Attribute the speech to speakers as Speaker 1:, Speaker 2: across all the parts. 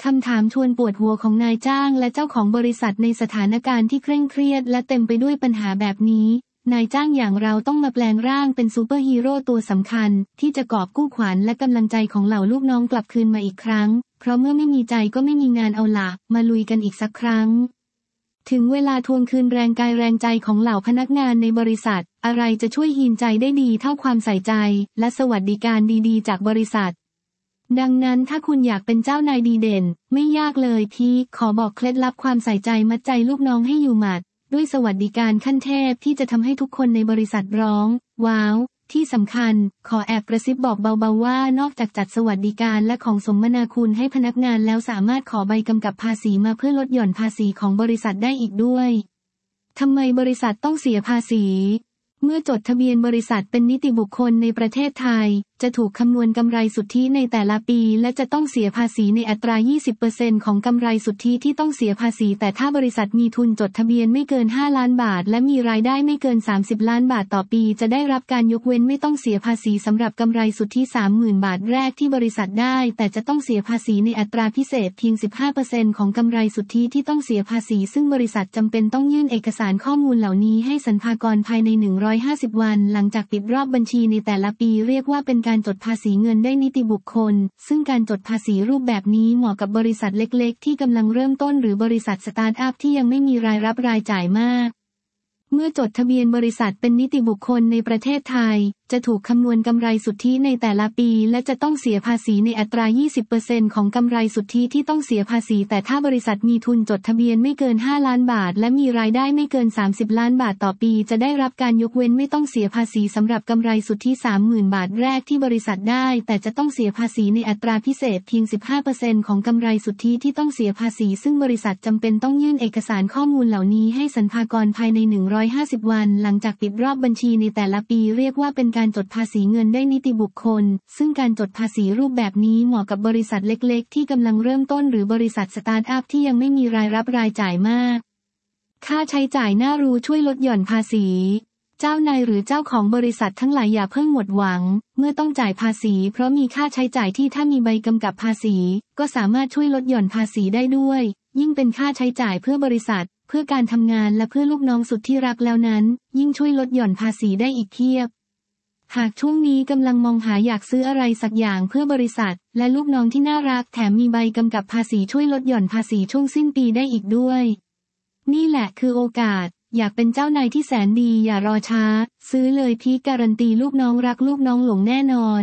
Speaker 1: ำถามชวนปวดหัวของนายจ้างและเจ้าของบริษัทในสถานการณ์ที่เคร่งเครียดและเต็มไปด้วยปัญหาแบบนี้นายจ้างอย่างเราต้องมาแปลงร่างเป็นซูเปอร์ฮีโร่ตัวสำคัญที่จะกอบกู้ขวัญและกำลังใจของเหล่าลูกน้องกลับคืนมาอีกครั้งเพราะเมื่อไม่มีใจก็ไม่มีงานเอาล่ะมาลุยกันอีกสักครั้งถึงเวลาทวงคืนแรงกายแรงใจของเหล่าพนักงานในบริษัทอะไรจะช่วยฮีลใจได้ดีเท่าความใส่ใจและสวัสดิการดีๆจากบริษัทดังนั้นถ้าคุณอยากเป็นเจ้านายดีเด่นไม่ยากเลยพี่ขอบอกเคล็ดลับความใส่ใจมัดใจลูกน้องให้อยู่หมัดด้วยสวัสดิการขั้นเทพที่จะทำให้ทุกคนในบริษัทร้องว้าวที่สำคัญขอแอบกระซิบบอกเบาๆว่านอกจากจัดสวัสดิการและของสมนาคุณให้พนักงานแล้วสามารถขอใบกำกับภาษีมาเพื่อลดหย่อนภาษีของบริษัทได้อีกด้วยทำไมบริษัทต้องเสียภาษีเมื่อจดทะเบียนบริษัทเป็นนิติบุคคลในประเทศไทยจะถูกคำนวณกำไรสุทธิในแต่ละปีและจะต้องเสียภาษีในอัตรา 20% ของกำไรสุทธิที่ต้องเสียภาษีแต่ถ้าบริษัทมีทุนจดทะเบียนไม่เกิน5ล้านบาทและมีรายได้ไม่เกิน30ล้านบาทต่อปีจะได้รับการยกเว้นไม่ต้องเสียภาษีสำหรับกำไรสุทธิ 30,000 บาทแรกที่บริษัทได้แต่จะต้องเสียภาษีในอัตราพิเศษเพียง 15% ของกำไรสุทธิที่ต้องเสียภาษีซึ่งบริษัทจำเป็นต้องยื่นเอกสารข้อมูลเหล่านี้ให้สรรพากรภายใน150วันหลังจากปิดรอบบัญชีในแต่ละปีเรียกว่าเป็นการจดภาษีเงินได้นิติบุคคลซึ่งการจดภาษีรูปแบบนี้เหมาะกับบริษัทเล็กๆที่กำลังเริ่มต้นหรือบริษัทสตาร์ทอัพที่ยังไม่มีรายรับรายจ่ายมากเมื่อจดทะเบียนบริษัทเป็นนิติบุคคลในประเทศไทยจะถูกคำนวณกำไรสุทธิในแต่ละปีและจะต้องเสียภาษีในอัตรา 20% ของกำไรสุทธิที่ต้องเสียภาษีแต่ถ้าบริษัทมีทุนจดทะเบียนไม่เกิน5ล้านบาทและมีรายได้ไม่เกิน30ล้านบาทต่อปีจะได้รับการยกเว้นไม่ต้องเสียภาษีสำหรับกำไรสุทธิ 30,000 บาทแรกที่บริษัทได้แต่จะต้องเสียภาษีในอัตราพิเศษเพียง 15% ของกำไรสุทธิที่ต้องเสียภาษีซึ่งบริษัทจำเป็นต้องยื่นเอกสารข้อมูลเหล่านี้ให้สรรพากรภายใน150วันหลังจากปิดรอบบัญชีในแต่ละปีเรียกว่าเป็นการจดภาษีเงินได้นิติบุคคลซึ่งการจดภาษีรูปแบบนี้เหมาะกับบริษัทเล็กๆที่กำลังเริ่มต้นหรือบริษัทสตาร์ทอัพที่ยังไม่มีรายรับรายจ่ายมากค่าใช้จ่ายน่ารู้ช่วยลดหย่อนภาษีเจ้านายหรือเจ้าของบริษัททั้งหลายอย่าเพิ่งหมดหวังเมื่อต้องจ่ายภาษีเพราะมีค่าใช้จ่ายที่ถ้ามีใบกำกับภาษีก็สามารถช่วยลดหย่อนภาษีได้ด้วยยิ่งเป็นค่าใช้จ่ายเพื่อบริษัทเพื่อการทำงานและเพื่อลูกน้องสุดที่รักแล้วนั้นยิ่งช่วยลดหย่อนภาษีได้อีกเพียบหากช่วงนี้กำลังมองหาอยากซื้ออะไรสักอย่างเพื่อบริษัทและลูกน้องที่น่ารักแถมมีใบกำกับภาษีช่วยลดหย่อนภาษีช่วงสิ้นปีได้อีกด้วยนี่แหละคือโอกาสอยากเป็นเจ้านายที่แสนดีอย่ารอช้าซื้อเลยพี่การันตีลูกน้องรักลูกน้องหลงแน่นอน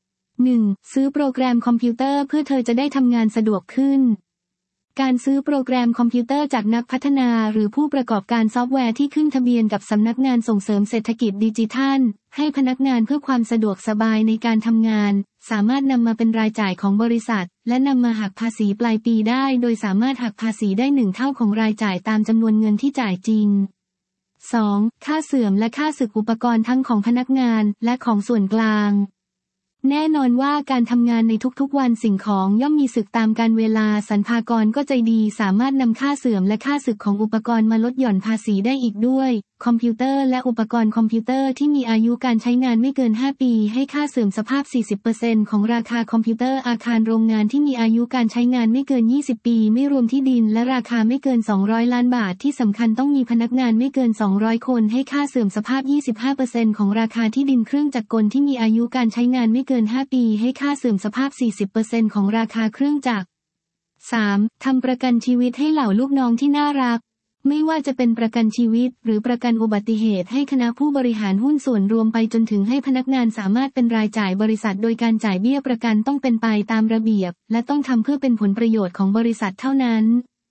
Speaker 1: 1. ซื้อโปรแกรมคอมพิวเตอร์เพื่อเธอจะได้ทำงานสะดวกขึ้นการซื้อโปรแกรมคอมพิวเตอร์จากนักพัฒนาหรือผู้ประกอบการซอฟต์แวร์ที่ขึ้นทะเบียนกับสำนักงานส่งเสริมเศรษฐกิจดิจิทัลให้พนักงานเพื่อความสะดวกสบายในการทำงานสามารถนำมาเป็นรายจ่ายของบริษัทและนำมาหักภาษีปลายปีได้โดยสามารถหักภาษีได้1เท่าของรายจ่ายตามจำนวนเงินที่จ่ายจริง 2. ค่าเสื่อมและค่าสึกอุปกรณ์ทั้งของพนักงานและของส่วนกลางแน่นอนว่าการทำงานในทุกๆวันสิ่งของย่อมมีสึกตามกาลเวลาสรรพากรก็ใจดีสามารถนำค่าเสื่อมและค่าสึกของอุปกรณ์มาลดหย่อนภาษีได้อีกด้วยคอมพิวเตอร์และอุปกรณ์คอมพิวเตอร์ที่มีอายุการใช้งานไม่เกิน5ปีให้ค่าเสื่อมสภาพ 40% ของราคาคอมพิวเตอร์อาคารโรงงานที่มีอายุการใช้งานไม่เกิน20ปีไม่รวมที่ดินและราคาไม่เกิน200ล้านบาทที่สำคัญต้องมีพนักงานไม่เกิน200คนให้ค่าเสื่อมสภาพ 25% ของราคาที่ดินเครื่องจักรกลที่มีอายุการใช้งานไม่เกิน5ปีให้ค่าเสื่อมสภาพ 40% ของราคาเครื่องจักร 3. ทำประกันชีวิตให้เหล่าลูกน้องที่น่ารักไม่ว่าจะเป็นประกันชีวิตหรือประกันอุบัติเหตุให้คณะผู้บริหารหุ้นส่วนรวมไปจนถึงให้พนักงานสามารถเป็นรายจ่ายบริษัทโดยการจ่ายเบี้ยประกันต้องเป็นไปตามระเบียบและต้องทำเพื่อเป็นผลประโยชน์ของบริษัทเท่านั้น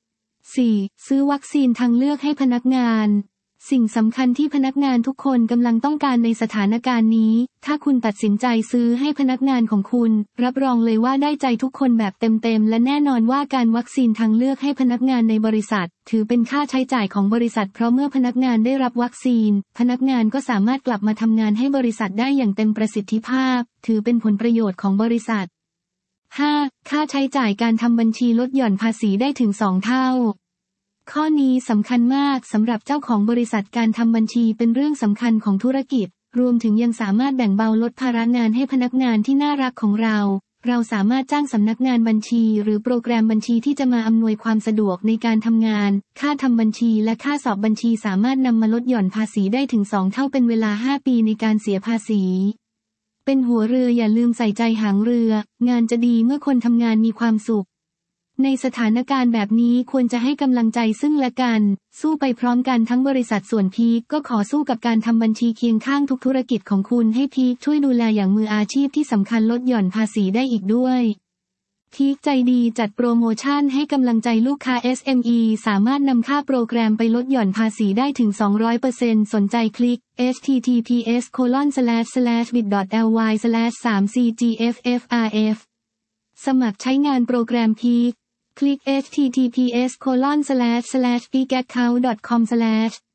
Speaker 1: 4. ซื้อวัคซีนทางเลือกให้พนักงานสิ่งสำคัญที่พนักงานทุกคนกำลังต้องการในสถานการณ์นี้ถ้าคุณตัดสินใจซื้อให้พนักงานของคุณรับรองเลยว่าได้ใจทุกคนแบบเต็มๆและแน่นอนว่าการวัคซีนทางเลือกให้พนักงานในบริษัทถือเป็นค่าใช้จ่ายของบริษัทเพราะเมื่อพนักงานได้รับวัคซีนพนักงานก็สามารถกลับมาทำงานให้บริษัทได้อย่างเต็มประสิทธิภาพถือเป็นผลประโยชน์ของบริษัท 5. ค่าใช้จ่ายการทำบัญชีลดหย่อนภาษีได้ถึง2เท่าข้อนี้สำคัญมากสำหรับเจ้าของบริษัทการทำบัญชีเป็นเรื่องสำคัญของธุรกิจรวมถึงยังสามารถแบ่งเบาลดภาระงานให้พนักงานที่น่ารักของเราเราสามารถจ้างสำนักงานบัญชีหรือโปรแกรมบัญชีที่จะมาอำนวยความสะดวกในการทำงานค่าทำบัญชีและค่าสอบบัญชีสามารถนำมาลดหย่อนภาษีได้ถึง2 เท่าเป็นเวลา5 ปีในการเสียภาษีเป็นหัวเรืออย่าลืมใส่ใจหางเรืองานจะดีเมื่อคนทำงานมีความสุขในสถานการณ์แบบนี้ควรจะให้กำลังใจซึ่งและกันสู้ไปพร้อมกันทั้งบริษัทส่วนพีคก็ขอสู้กับการทำบัญชีเคียงข้างทุกธุรกิจของคุณให้พีคช่วยดูแลอย่างมืออาชีพที่สำคัญลดหย่อนภาษีได้อีกด้วยพีคใจดีจัดโปรโมชั่นให้กำลังใจลูกค้า SME สามารถนำค่าโปรแกรมไปลดหย่อนภาษีได้ถึง 200% สนใจคลิก https://bit.ly/3cgffrf สมัครใช้งานโปรแกรมพีคคลิก https://peakaccount.com/